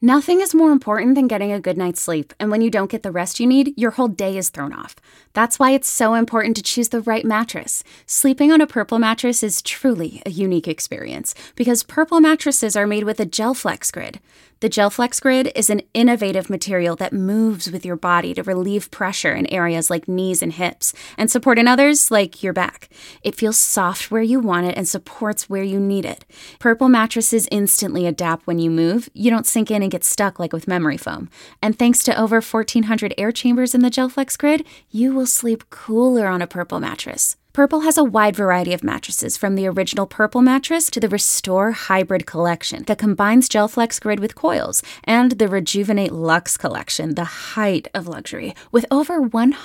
Nothing is more important than getting a good night's sleep, and when you don't get the rest you need, your whole day is thrown off. That's why it's so important to choose the right mattress. Sleeping on a Purple mattress is truly a unique experience, because Purple mattresses are made with a GelFlex Grid. The GelFlex Grid is an innovative material that moves with your body to relieve pressure in areas like knees and hips, and support in others like your back. It feels soft where you want it and supports where you need it. Purple mattresses instantly adapt when you move. You don't sink in and get stuck like with memory foam. And thanks to over 1,400 air chambers in the GelFlex Grid, you will sleep cooler on a Purple mattress. Purple has a wide variety of mattresses, from the original Purple mattress to the Restore Hybrid collection that combines GelFlex Grid with coils, and the Rejuvenate Luxe collection, the height of luxury, with over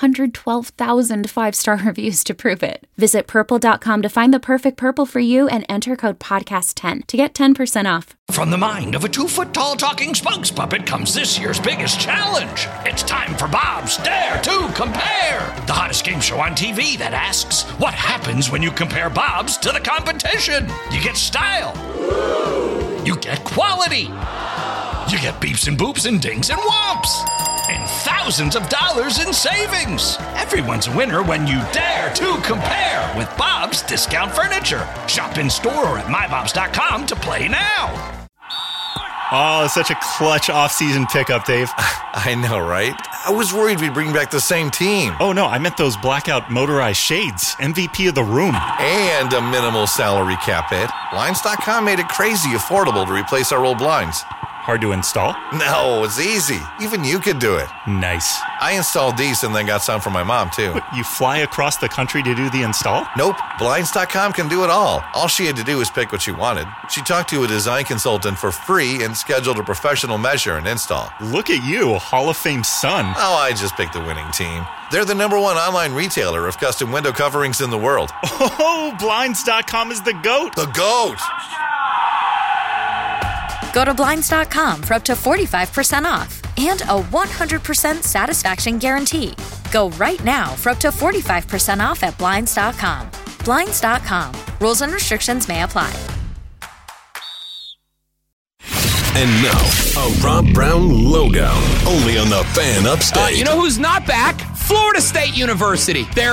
112,000 five-star reviews to prove it. Visit purple.com to find the perfect Purple for you and enter code podcast10 to get 10% off. From the mind of a 2-foot-tall talking spokes puppet comes this year's biggest challenge. It's time for Bob's Dare to Compare, the hottest game show on TV that asks, what happens when you compare Bob's to the competition? You get style. You get quality. You get beeps and boops and dings and whomps. And thousands of dollars in savings. Everyone's a winner when you dare to compare with Bob's Discount Furniture. Shop in store or at mybobs.com to play now. Oh, such a clutch off-season pickup, Dave. I know, right? I was worried we'd bring back the same team. Oh, no, I meant those blackout motorized shades. MVP of the room. And a minimal salary cap hit. Blinds.com made it crazy affordable to replace our old blinds. Hard to install? No, it's easy. Even you could do it. Nice. I installed these and then got some for my mom, too. What, you fly across the country to do the install? Nope. Blinds.com can do it all. All she had to do was pick what she wanted. She talked to a design consultant for free and scheduled a professional measure and install. Look at you, Hall of Fame son. Oh, I just picked the winning team. They're the #1 online retailer of custom window coverings in the world. Oh, Blinds.com is the GOAT. The GOAT! Go to Blinds.com for up to 45% off and a 100% satisfaction guarantee. Go right now for up to 45% off at Blinds.com. Blinds.com. Rules and restrictions may apply. And now, a Rob Brown logo, only on the Fan Upstate. You know who's not back? Florida State University. They're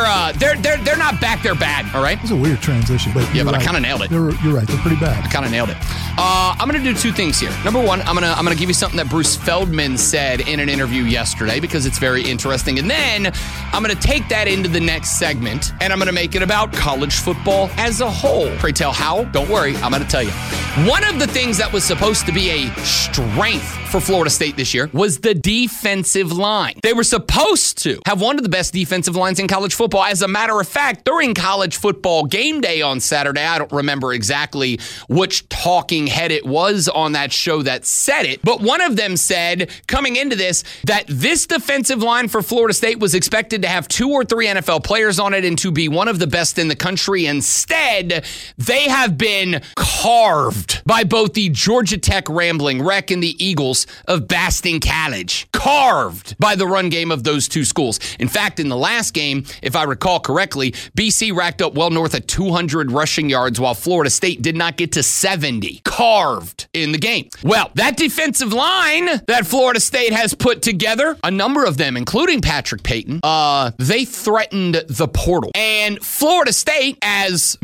not back. They're bad. All right. It's a weird transition, but yeah, but right. I kind of nailed it. You're right. They're pretty bad. I kind of nailed it. I'm gonna do two things here. Number one, I'm gonna give you something that Bruce Feldman said in an interview yesterday because it's very interesting, and then I'm gonna take that into the next segment and I'm gonna make it about college football as a whole. Pray tell how? Don't worry, I'm gonna tell you. One of the things that was supposed to be a strength for Florida State this year was the defensive line. They were supposed to have one of the best defensive lines in college football. As a matter of fact, during college football game day on Saturday, I don't remember exactly which talking head it was on that show that said it, but one of them said, coming into this, that this defensive line for Florida State was expected to have 2 or 3 NFL players on it and to be one of the best in the country. Instead, they have been carved by both the Georgia Tech Rambling Wreck and the Eagles of Basting College. Carved by the run game of those two schools. In fact, in the last game, if I recall correctly, BC racked up well north of 200 rushing yards while Florida State did not get to 70. Carved in the game. Well, that defensive line that Florida State has put together, a number of them, including Patrick Payton, they threatened the portal. And Florida State, as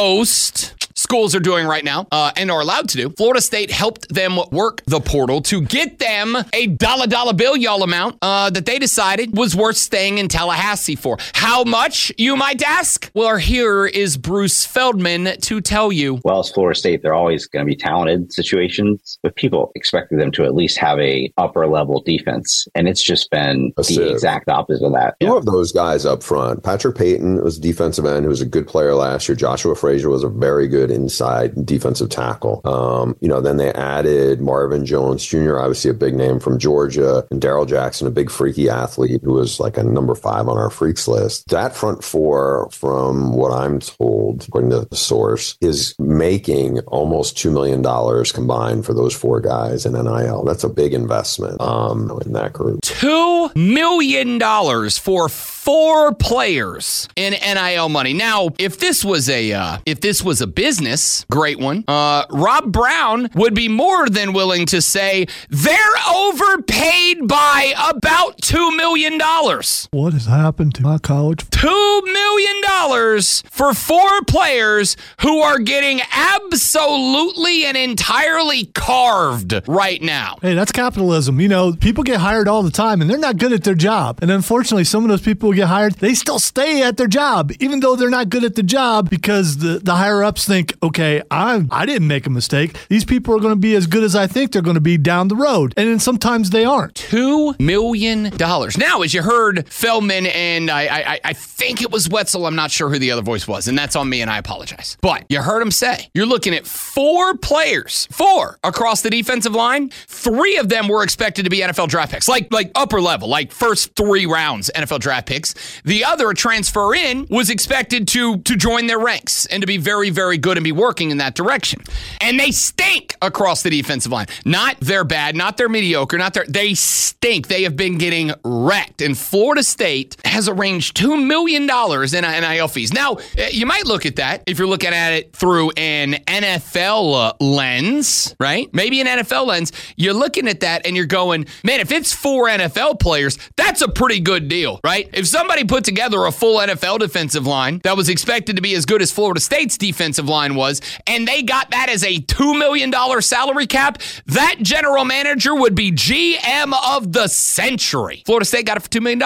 most schools are doing right now and are allowed to do, Florida State helped them work the portal to get them a dollar bill, y'all, amount that they decided was worth staying in Tallahassee for. How much, you might ask? Well, here is Bruce Feldman to tell you. Well, as Florida State, they're always going to be talented situations, but people expected them to at least have a upper level defense, and it's just been the exact opposite of that. Two of those guys up front. Patrick Payton was a defensive end who was a good player last year. Joshua Frazier was a very good inside defensive tackle. Then they added Marvin Jones Jr., obviously a big name from Georgia, and Darrell Jackson, a big freaky athlete who was like a number 5 on our freaks list. That front four, from what I'm told, according to the source, is making almost $2 million combined for those 4 guys in NIL. That's a big investment in that group. $2 million for 4 players in NIL money. Now, if this was a business, great one, Rob Brown would be more than willing to say they're overpaid by about $2 million. What has happened to my college? $2 million for 4 players who are getting absolutely and entirely carved right now. Hey, that's capitalism. You know, people get hired all the time, and they're not good at their job. And unfortunately, some of those people who get hired, they still stay at their job, even though they're not good at the job, because the higher-ups think, okay, I didn't make a mistake. These people are going to be as good as I think they're going to be down the road. And then sometimes they aren't. $2 million. Now, as you heard Feldman and I think it was Wetzel, I'm not sure who the other voice was, and that's on me, and I apologize. But you heard him say, you're looking at 4 players, 4 across the defensive line. 3 of them were expected to be NFL draft picks, like upper level, like first 3 rounds NFL draft picks. The other, a transfer in, was expected to join their ranks and to be very, very good and be working in that direction. And they stink across the defensive line. Not they're bad, not they're mediocre, they stink. They have been getting wrecked. And Florida State has arranged $2 million in NIL fees. Now, you might look at that if you're looking at it through an NFL lens, right? Maybe an NFL lens. You're looking at that and you're going, man, if it's 4 NFL players, that's a pretty good deal, right? If somebody put together a full NFL defensive line that was expected to be as good as Florida State's defensive line was, and they got that as a $2 million salary cap, that general manager would be GM of the century. Florida State got it for $2 million.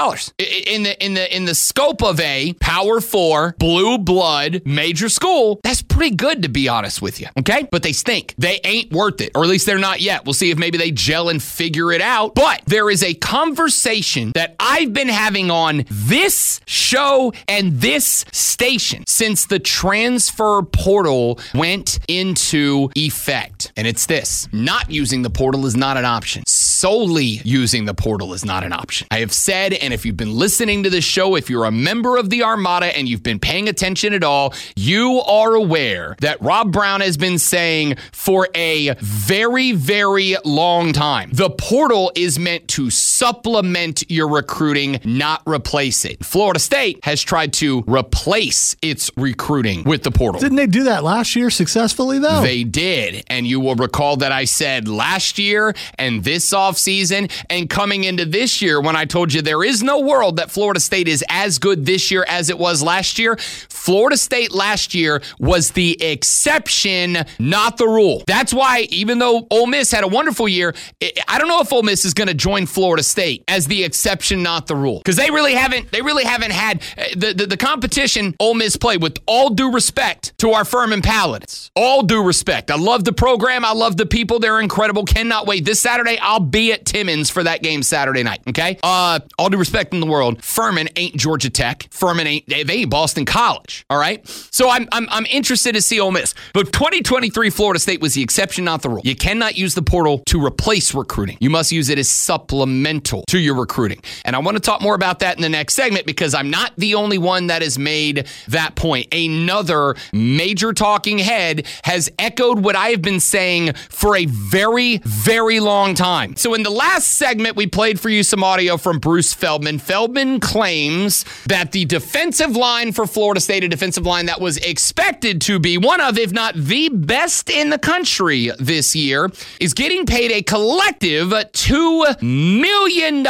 In the scope of a Power 4, blue blood, major school, that's pretty good, to be honest with you, okay? But they stink. They ain't worth it, or at least they're not yet. We'll see if maybe they gel and figure it out. But there is a conversation that I've been having on this show and this station since the transfer portal went into effect. And it's this: not using the portal is not an option. Solely using the portal is not an option. I have said, and if you've been listening to this show, if you're a member of the Armada and you've been paying attention at all, you are aware that Rob Brown has been saying for a very, very long time, the portal is meant to supplement your recruiting, not replace it. Florida State has tried to replace its recruiting with the portal. Didn't they do that last year successfully, though? They did. And you will recall that I said last year and this offseason and coming into this year when I told you there is no world that Florida State is as good this year as it was last year. Florida State last year was the exception, not the rule. That's why, even though Ole Miss had a wonderful year, I don't know if Ole Miss is going to join Florida State as the exception, not the rule, because they really haven't had the competition Ole Miss played. With all due respect to our Furman Paladins, all due respect. I love the program. I love the people. They're incredible. Cannot wait. This Saturday, I'll be at Timmons for that game Saturday night. Okay. All due respect in the world, Furman ain't Georgia Tech. Furman ain't Boston College. All right. So I'm interested to see Ole Miss. But 2023 Florida State was the exception, not the rule. You cannot use the portal to replace recruiting. You must use it as supplemental to your recruiting. And I want to talk more about that in the next segment, because I'm not the only one that has made that point. Another major talking head has echoed what I have been saying for a very, very long time. So in the last segment, we played for you some audio from Bruce Feldman. Feldman claims that the defensive line for Florida State, a defensive line that was expected to be one of, if not the best in the country this year, is getting paid a collective $2 million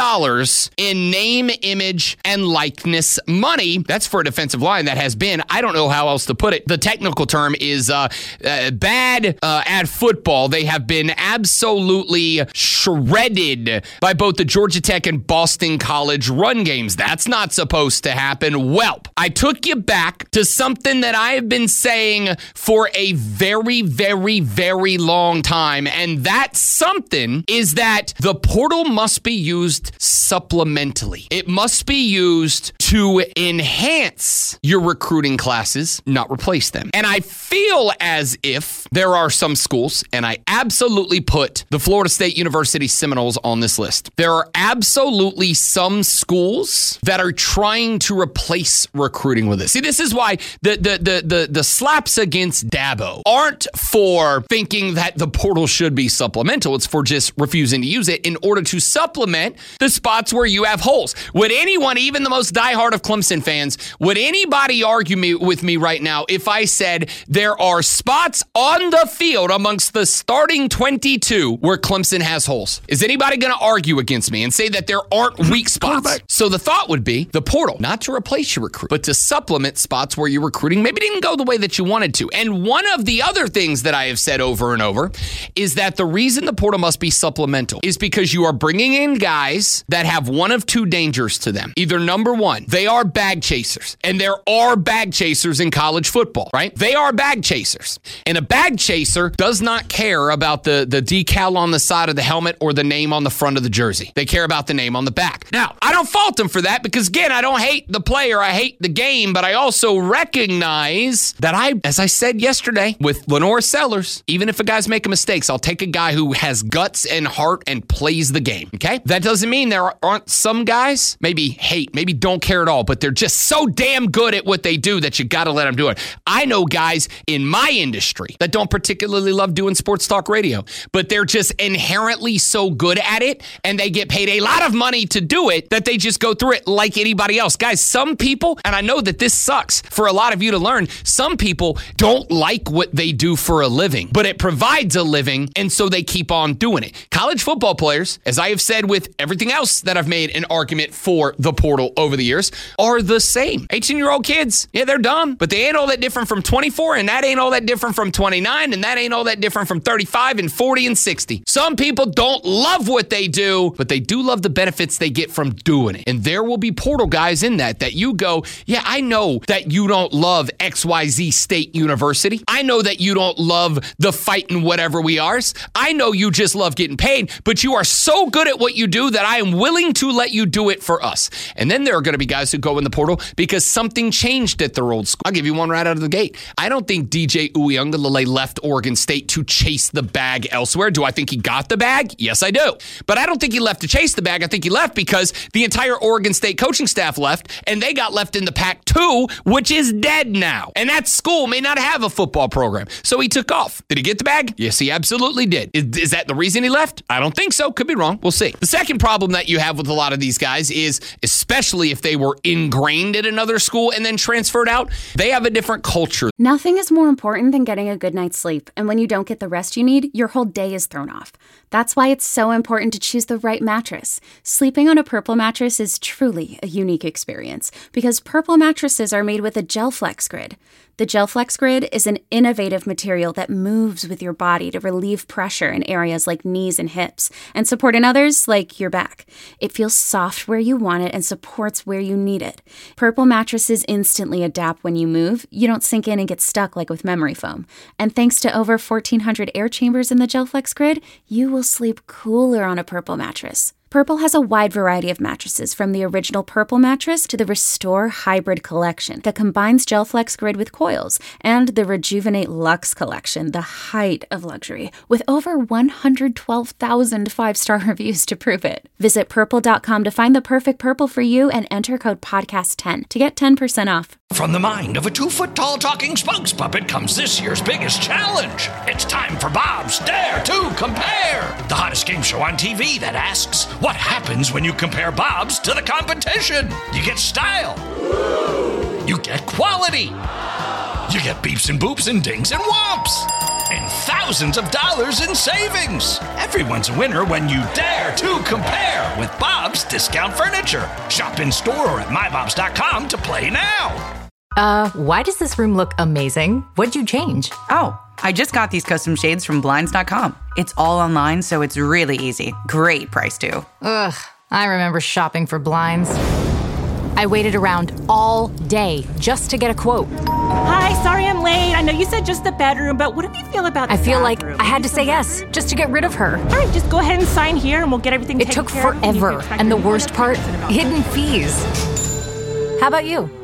in name, image, and likeness money. That's for a defensive line that has been, I don't know how else to put it. The technical term is bad at football. They have been absolutely shredded by both the Georgia Tech and Boston College run games. That's not supposed to happen. Welp, I took you back to something that I have been saying for a very, very, very long time, and that something is that the portal must be used supplementally. It must be used to enhance your recruiting classes, not replace them. And I feel as if there are some schools, and I absolutely put the Florida State University Seminoles on this list. There are absolutely some schools that are trying to replace recruiting with this. See, this is why the slaps against Dabo aren't for thinking that the portal should be supplemental. It's for just refusing to use it in order to supplement the spots where you have holes. Would anyone, even the most diehard of Clemson fans, would anybody argue with me right now if I said there are spots on the field amongst the starting 22 where Clemson has holes? Is anybody going to argue against me and say that there aren't weak spots? So the thought would be the portal, not to replace your recruit, but to supplement spots where your recruiting maybe didn't go the way that you wanted to. And one of the other things that I have said over and over is that the reason the portal must be supplemental is because you are bringing in guys that have one of two dangers to them. Either number one, they are bag chasers, and there are bag chasers in college football, right? They are bag chasers. And a bag chaser does not care about the decal on the side of the helmet or the name on the front of the jersey. They care about the name on the back. Now, I don't fault them for that because, again, I don't hate the player. I hate the game, but I also recognize that as I said yesterday with Lenore Sellers, even if a guy's making mistakes, I'll take a guy who has guts and heart and plays the game, okay? That doesn't mean there aren't some guys, maybe don't care at all, but they're just so damn good at what they do that you got to let them do it. I know guys in my industry that don't particularly love doing sports talk radio, but they're just inherently so good at it, and they get paid a lot of money to do it that they just go through it like anybody else. Guys, some people, and I know that this sucks for a lot of you to learn, some people don't like what they do for a living, but it provides a living, and so they keep on doing it. College football players, as I have said with everything else that I've made an argument for the portal over the years, are the same. 18-year-old kids, yeah, they're dumb, but they ain't all that different from 24, and that ain't all that different from 29, and that ain't all that different from 35 and 40 and 60. Some people don't love what they do, but they do love the benefits they get from doing it. And there will be portal guys in that you go, yeah, I know that you don't love XYZ State University. I know that you don't love the fighting whatever we are. I know you just love getting paid, but you are so good at what you do that I am willing to let you do it for us. And then there are going to be guys who go in the portal because something changed at their old school. I'll give you one right out of the gate. I don't think DJ Uiagalelei left Oregon State to chase the bag elsewhere. Do I think he got the bag? Yes, I do. But I don't think he left to chase the bag. I think he left because the entire Oregon State coaching staff left, and they got left in the Pac-2, which is dead now. And that school may not have a football program. So he took off. Did he get the bag? Yes, he absolutely did. Is that the reason he left? I don't think so. Could be wrong. We'll see. The second problem that you have with a lot of these guys is, especially if they were ingrained at another school and then transferred out, they have a different culture. Nothing is more important than getting a good night's sleep. And when you don't get the rest you need, your whole day is thrown off. That's why it's so important to choose the right mattress. Sleeping on a Purple mattress is truly a unique experience because Purple mattresses are made with a GelFlex Grid. The GelFlex Grid is an innovative material that moves with your body to relieve pressure in areas like knees and hips and support in others like your back. It feels soft where you want it and supports where you need it. Purple mattresses instantly adapt when you move. You don't sink in and get stuck like with memory foam. And thanks to over 1,400 air chambers in the GelFlex Grid, you will sleep cooler on a Purple mattress. Purple has a wide variety of mattresses, from the original Purple mattress to the Restore Hybrid collection that combines GelFlex Grid with coils, and the Rejuvenate Luxe collection, the height of luxury, with over 112,000 five-star reviews to prove it. Visit Purple.com to find the perfect Purple for you and enter code podcast10 to get 10% off. From the mind of a 2-foot-tall talking spokes puppet comes this year's biggest challenge. It's time for Bob's Dare to Compare, the hottest game show on TV that asks, what happens when you compare Bob's to the competition? You get style. You get quality. You get beeps and boops and dings and whomps. And thousands of dollars in savings. Everyone's a winner when you dare to compare with Bob's Discount Furniture. Shop in store or at mybobs.com to play now. Why does this room look amazing? What'd you change? Oh, I just got these custom shades from Blinds.com. It's all online, so it's really easy. Great price, too. Ugh, I remember shopping for blinds. I waited around all day just to get a quote. Hi, sorry I'm late. I know you said just the bedroom, but what do you feel about the bathroom? I feel like I had to say yes, just to get rid of her. All right, just go ahead and sign here and we'll get everything taken care of. It took forever, and the worst part, hidden fees. How about you?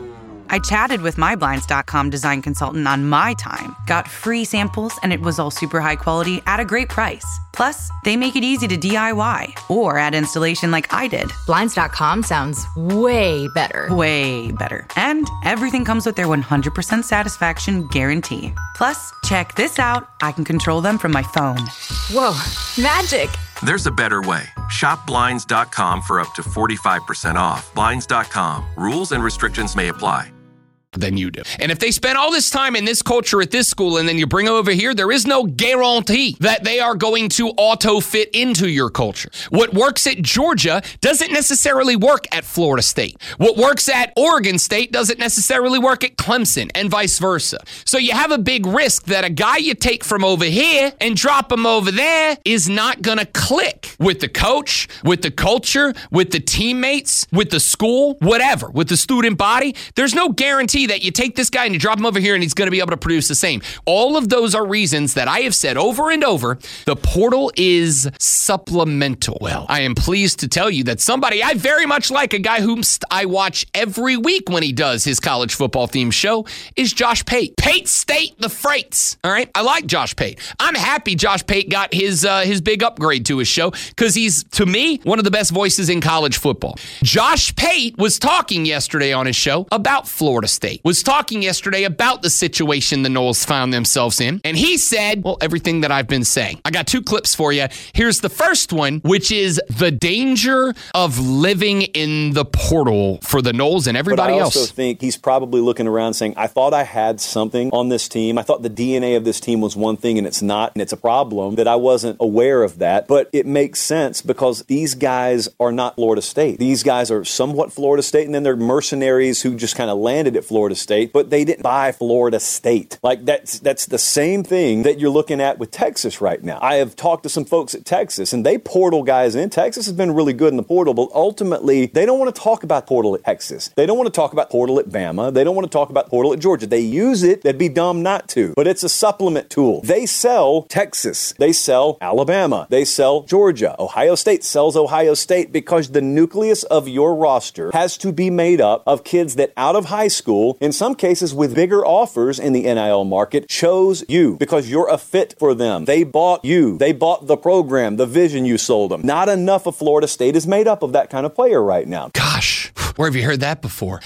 I chatted with my Blinds.com design consultant on my time, got free samples, and it was all super high quality at a great price. Plus, they make it easy to DIY or add installation like I did. Blinds.com sounds way better. Way better. And everything comes with their 100% satisfaction guarantee. Plus, check this out. I can control them from my phone. Whoa, magic. There's a better way. Shop Blinds.com for up to 45% off. Blinds.com. Rules and restrictions may apply. Than you do. And if they spend all this time in this culture at this school and then you bring them over here, there is no guarantee that they are going to auto-fit into your culture. What works at Georgia doesn't necessarily work at Florida State. What works at Oregon State doesn't necessarily work at Clemson and vice versa. So you have a big risk that a guy you take from over here and drop him over there is not going to click with the coach, with the culture, with the teammates, with the school, whatever, with the student body. There's no guarantee that you take this guy and you drop him over here and he's going to be able to produce the same. All of those are reasons that I have said over and over, the portal is supplemental. Well, I am pleased to tell you that somebody I very much like, a guy whom I watch every week when he does his college football themed show, is Josh Pate. Pate State the Freights. All right. I like Josh Pate. I'm happy Josh Pate got his big upgrade to his show because he's, to me, one of the best voices in college football. Josh Pate was talking yesterday on his show about Florida State. Was talking yesterday about the situation the Noles found themselves in. And he said, well, everything that I've been saying. I got two clips for you. Here's the first one, which is the danger of living in the portal for the Noles and everybody else. But I also think he's probably looking around saying, I thought I had something on this team. I thought the DNA of this team was one thing and it's not. And it's a problem that I wasn't aware of that. But it makes sense because these guys are not Florida State. These guys are somewhat Florida State, and then they're mercenaries who just kind of landed at Florida State, but they didn't buy Florida State. Like that's the same thing that you're looking at with Texas right now. I have talked to some folks at Texas, and they portal guys in. Texas has been really good in the portal, but ultimately they don't want to talk about portal at Texas. They don't want to talk about portal at Bama. They don't want to talk about portal at Georgia. They use it. They'd be dumb not to, but it's a supplement tool. They sell Texas. They sell Alabama. They sell Georgia. Ohio State sells Ohio State because the nucleus of your roster has to be made up of kids that out of high school, in some cases with bigger offers in the NIL market, chose you because you're a fit for them. They bought you. They bought the program, the vision you sold them. Not enough of Florida State is made up of that kind of player right now. Gosh, where have you heard that before?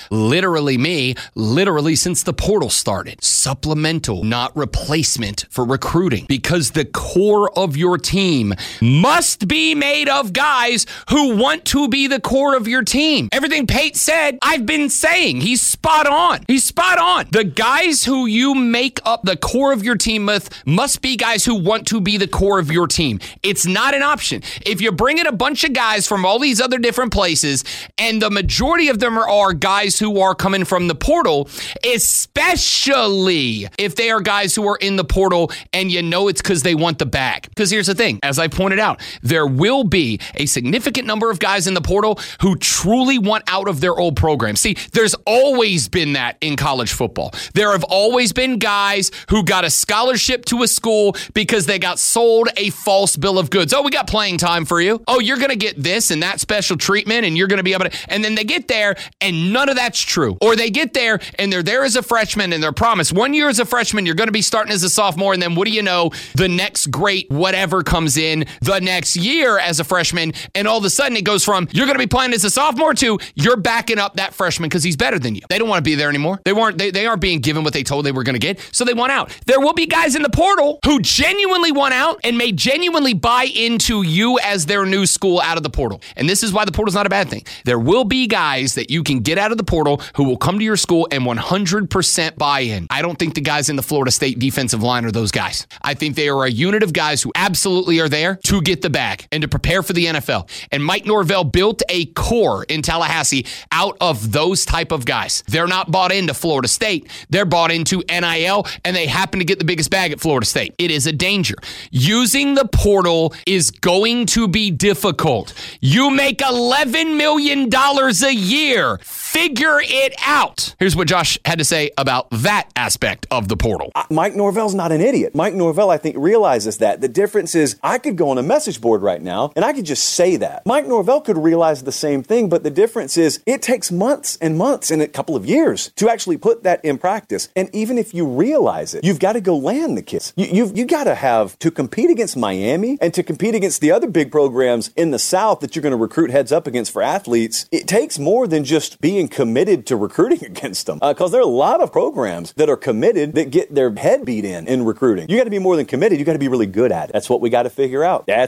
Literally since the portal started. Supplemental, not replacement for recruiting, because the core of your team must be made of guys who want to be the core of your team. Everything Pate said, I've been saying. He's spot on. He's spot on. The guys who you make up the core of your team with must be guys who want to be the core of your team. It's not an option. If you bring in a bunch of guys from all these other different places, and the majority of them are guys who are coming from the portal, especially if they are guys who are in the portal and you know it's because they want the bag. Because here's the thing, as I pointed out, there will be a significant number of guys in the portal who truly want out of their old program. See, there's always been that in college football. There have always been guys who got a scholarship to a school because they got sold a false bill of goods. Oh, we got playing time for you. Oh, you're going to get this and that special treatment and you're going to be able to, and then they get there and none of that's true. Or they get there and they're there as a freshman and they're promised 1 year as a freshman, you're going to be starting as a sophomore, and then what do you know, the next great whatever comes in the next year as a freshman, and all of a sudden it goes from you're going to be playing as a sophomore to you're backing up that freshman because he's better than you. They don't want to be there anymore. They aren't being given what they told they were going to get, so they want out. There will be guys in the portal who genuinely want out and may genuinely buy into you as their new school out of the portal. And this is why the portal is not a bad thing. There will be guys that you can get out of the portal who will come to your school and 100% buy in. I don't think the guys in the Florida State defensive line are those guys. I think they are a unit of guys who absolutely are there to get the bag and to prepare for the NFL. And Mike Norvell built a core in Tallahassee out of those type of guys. They're not bought into Florida State. They're bought into NIL, and they happen to get the biggest bag at Florida State. It is a danger. Using the portal is going to be difficult. You make $11 million a year. figure it out. Here's what Josh had to say about that aspect of the portal. Mike Norvell's not an idiot. Mike Norvell, I think, realizes that. The difference is I could go on a message board right now and I could just say that. Mike Norvell could realize the same thing, but the difference is it takes months and months and a couple of years to actually put that in practice. And even if you realize it, you've got to go land the kids. You got to have to compete against Miami and to compete against the other big programs in the South that you're going to recruit heads up against for athletes. It takes more than just being committed to recruiting against them, because there are a lot of programs that are committed that get their head beat in recruiting. You got to be more than committed. You got to be really good at it. That's what we got to figure out. That's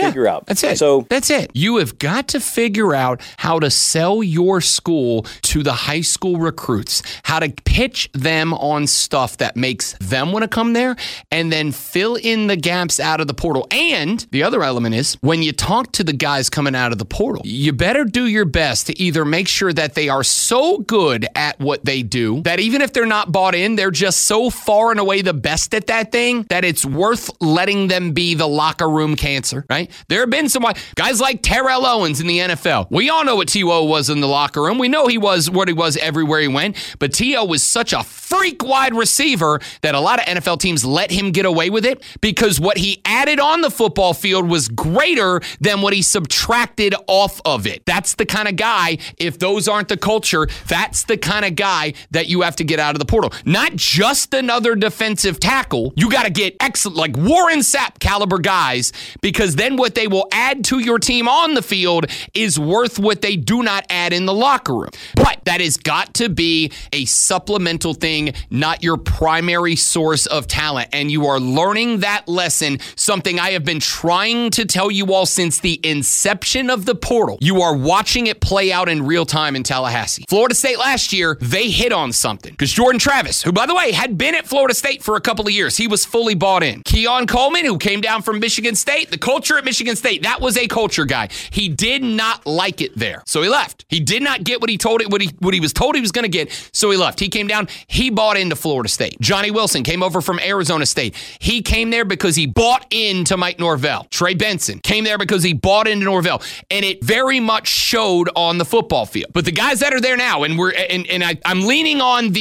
it. So that's it. You have got to figure out how to sell your school to the high school recruits, how to pitch them on stuff that makes them want to come there, and then fill in the gaps out of the portal. And the other element is when you talk to the guys coming out of the portal, you better do your best to either make sure that they are so good at what they do that even if they're not bought in, they're just so far and away the best at that thing that it's worth letting them be the locker room cancer, right? There have been some guys like Terrell Owens in the NFL. We all know what T.O. was in the locker room. We know he was what he was everywhere he went, but T.O. was such a freak wide receiver that a lot of NFL teams let him get away with it because what he added on the football field was greater than what he subtracted off of it. That's the kind of guy, if those aren't the culture, that's the kind of guy that you have to get out of the portal. Not just another defensive tackle. You got to get excellent, like Warren Sapp caliber guys, because then what they will add to your team on the field is worth what they do not add in the locker room. But that has got to be a supplemental thing, not your primary source of talent. And you are learning that lesson, something I have been trying to tell you all since the inception of the portal. You are watching it play out in real time in Tallahassee. Florida State last year, they hit on something. Because Jordan Travis, who, by the way, had been at Florida State for a couple of years, he was fully bought in. Keon Coleman, who came down from Michigan State, the culture at Michigan State, that was a culture guy. He did not like it there, so he left. He did not get what he was told he was going to get, so he left. He came down, he bought into Florida State. Johnny Wilson came over from Arizona State. He came there because he bought into Mike Norvell. Trey Benson came there because he bought into Norvell, and it very much showed on the football field. But the guys that are there now, and I'm leaning on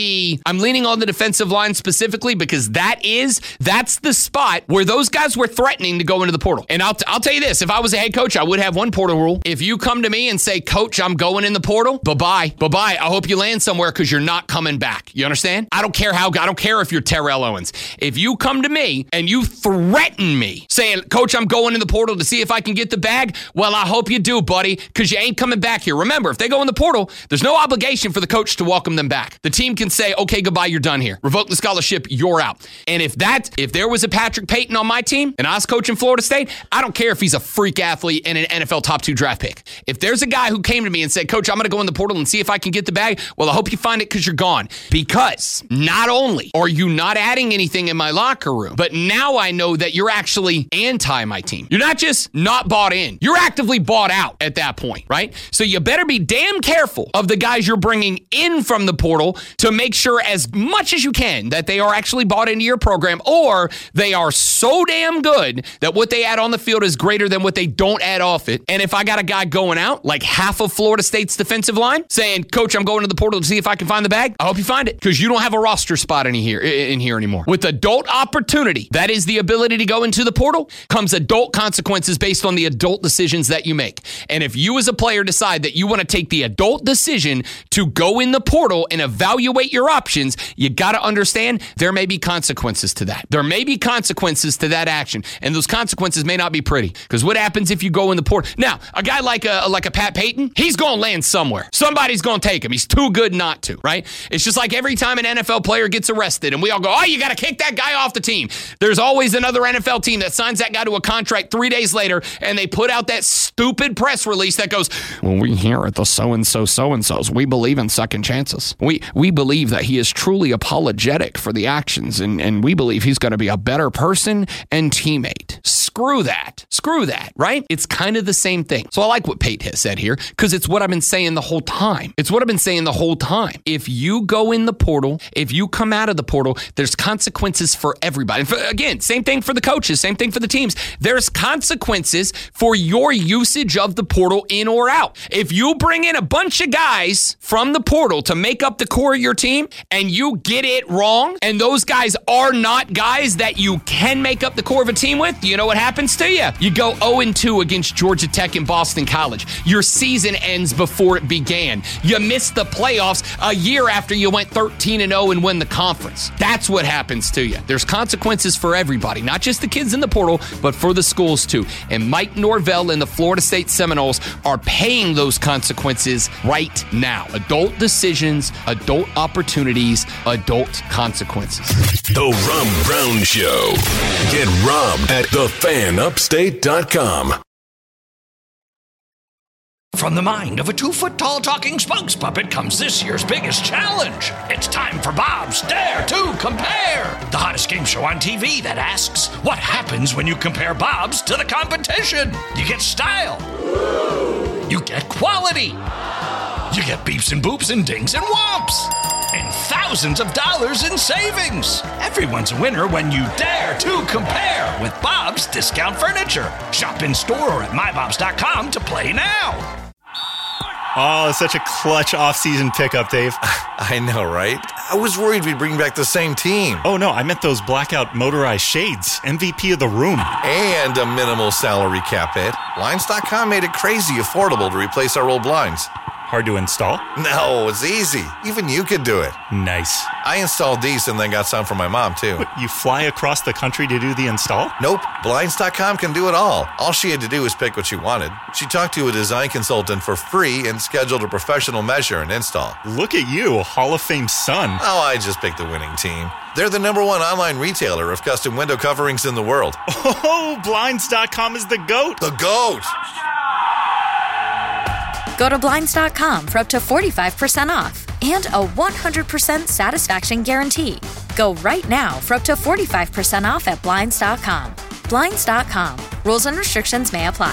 the defensive line specifically because that's the spot where those guys were threatening to go into the portal. And I'll tell you this, if I was a head coach, I would have one portal rule. If you come to me and say, Coach, I'm going in the portal, bye-bye. I hope you land somewhere because you're not coming back. You understand? I don't care if you're Terrell Owens. If you come to me and you threaten me saying, Coach, I'm going in the portal to see if I can get the bag, well, I hope you do, buddy, because you ain't coming back here. Remember, if they go in the portal, there's no obligation for the coach to welcome them back. The team can say, okay, goodbye, you're done here. Revoke the scholarship, you're out. And if there was a Patrick Payton on my team and I was coaching Florida State, I don't care if he's a freak athlete and an NFL top 2 draft pick. If there's a guy who came to me and said, Coach, I'm going to go in the portal and see if I can get the bag, well, I hope you find it because you're gone. Because not only are you not adding anything in my locker room, but now I know that you're actually anti my team. You're not just not bought in. You're actively bought out at that point, right? So you better be damn careful of the guys you're bringing in from the portal to make sure as much as you can that they are actually bought into your program, or they are so damn good that what they add on the field is greater than what they don't add off it. And if I got a guy going out, like half of Florida State's defensive line, saying, Coach, I'm going to the portal to see if I can find the bag, I hope you find it, because you don't have a roster spot in here anymore. With adult opportunity, that is the ability to go into the portal, comes adult consequences based on the adult decisions that you make. And if you as a player decide that you want to take the adult decision to go in the portal and evaluate your options, you got to understand there may be consequences to that. There may be consequences to that action, and those consequences may not be pretty, because what happens if you go in the portal? Now, a guy like a Pat Payton, he's going to land somewhere. Somebody's going to take him. He's too good not to, right? It's just like every time an NFL player gets arrested and we all go, oh, you got to kick that guy off the team. There's always another NFL team that signs that guy to a contract 3 days later, and they put out that stupid press release that goes, well, we here at the so-and-so's, we believe in second chances. We believe that he is truly apologetic for the actions, and we believe he's going to be a better person and teammate. Screw that, right? It's kind of the same thing. So I like what Pate has said here, because it's what I've been saying the whole time. If you go in the portal, if you come out of the portal, there's consequences for everybody. And again, same thing for the coaches, same thing for the teams. There's consequences for your usage of the portal in or out. If you bring in a bunch of guys guys from the portal to make up the core of your team and you get it wrong, and those guys are not guys that you can make up the core of a team with, you know what happens to you? You go 0-2 against Georgia Tech and Boston College. Your season ends before it began. You miss the playoffs a year after you went 13-0 and win the conference. That's what happens to you. There's consequences for everybody, not just the kids in the portal, but for the schools too. And Mike Norvell and the Florida State Seminoles are paying those consequences right now. Adult decisions, adult opportunities, adult consequences. The Rob Brown Show. Get robbed at thefanupstate.com. From the mind of a 2-foot-tall talking spokes puppet comes this year's biggest challenge. It's time for Bob's Dare to Compare, the hottest game show on TV that asks, what happens when you compare Bob's to the competition? You get style. You get quality. You get beeps and boops and dings and whomps. And thousands of dollars in savings. Everyone's a winner when you dare to compare with Bob's Discount Furniture. Shop in store or at mybobs.com to play now. Oh, such a clutch off-season pickup, Dave. I know, right? I was worried we'd bring back the same team. Oh, no, I meant those blackout motorized shades. MVP of the room. And a minimal salary cap hit. Blinds.com made it crazy affordable to replace our old blinds. Hard to install? No, it's easy. Even you could do it. Nice. I installed these and then got some for my mom, too. What, you fly across the country to do the install? Nope. Blinds.com can do it all. All she had to do was pick what she wanted. She talked to a design consultant for free and scheduled a professional measure and install. Look at you, Hall of Fame son. Oh, I just picked the winning team. They're the #1 online retailer of custom window coverings in the world. Oh, Blinds.com is the GOAT. The GOAT! Go to Blinds.com for up to 45% off and a 100% satisfaction guarantee. Go right now for up to 45% off at Blinds.com. Blinds.com. Rules and restrictions may apply.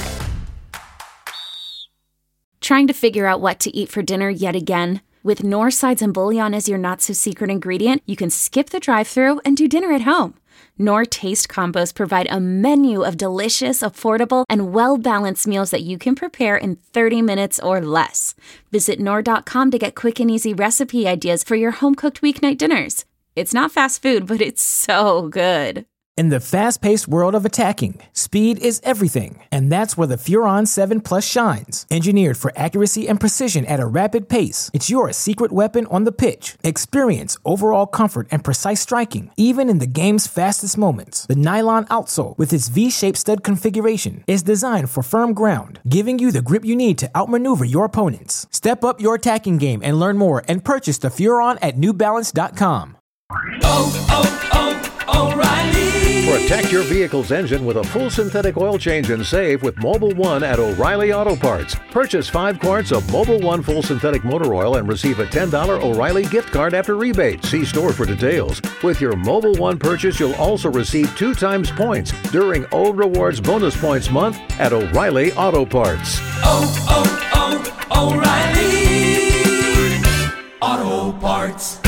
Trying to figure out what to eat for dinner yet again? With Knorr sides and bouillon as your not-so-secret ingredient, you can skip the drive-thru and do dinner at home. Knorr Taste Combos provide a menu of delicious, affordable, and well-balanced meals that you can prepare in 30 minutes or less. Visit Knorr.com to get quick and easy recipe ideas for your home-cooked weeknight dinners. It's not fast food, but it's so good. In the fast-paced world of attacking, speed is everything, and that's where the Furon 7 Plus shines. Engineered for accuracy and precision at a rapid pace, it's your secret weapon on the pitch. Experience overall comfort and precise striking, even in the game's fastest moments. The nylon outsole, with its V-shaped stud configuration, is designed for firm ground, giving you the grip you need to outmaneuver your opponents. Step up your attacking game and learn more and purchase the Furon at newbalance.com. O'Reilly. Protect your vehicle's engine with a full synthetic oil change and save with Mobil 1 at O'Reilly Auto Parts. Purchase 5 quarts of Mobil 1 full synthetic motor oil and receive a $10 O'Reilly gift card after rebate. See store for details. With your Mobil 1 purchase, you'll also receive 2 times points during Old Rewards Bonus Points Month at O'Reilly Auto Parts. O'Reilly Auto Parts.